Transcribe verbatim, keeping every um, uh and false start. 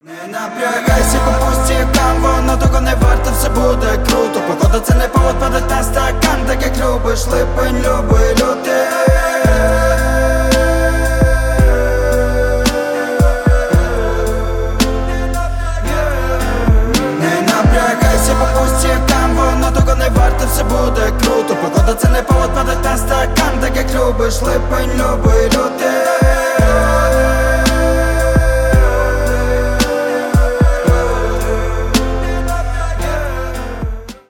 Не напрягайся по пустякам, воно того не варто, все буде круто. Погода це не повод падать на стакан, так як любиш липень, любий лютий. Не напрягайся по пустякам, воно того не варто, все буде круто. Погода це не повод падать на стакан, так як любиш липень, любий лютий.